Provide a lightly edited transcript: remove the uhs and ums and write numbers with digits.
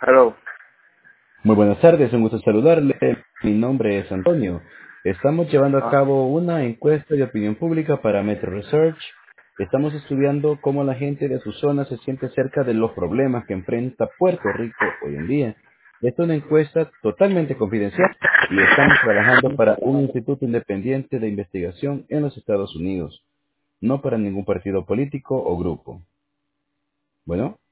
Hello. Muy buenas tardes, un gusto saludarle. Mi nombre es Antonio. Estamos llevando a Ah, cabo una encuesta de opinión pública para Metro Research. Estamos estudiando cómo la gente de su zona se siente acerca de los problemas que enfrenta Puerto Rico hoy en día. Esta es una encuesta totalmente confidencial y estamos trabajando para un instituto independiente de investigación en los Estados Unidos, no para ningún partido político o grupo. Bueno.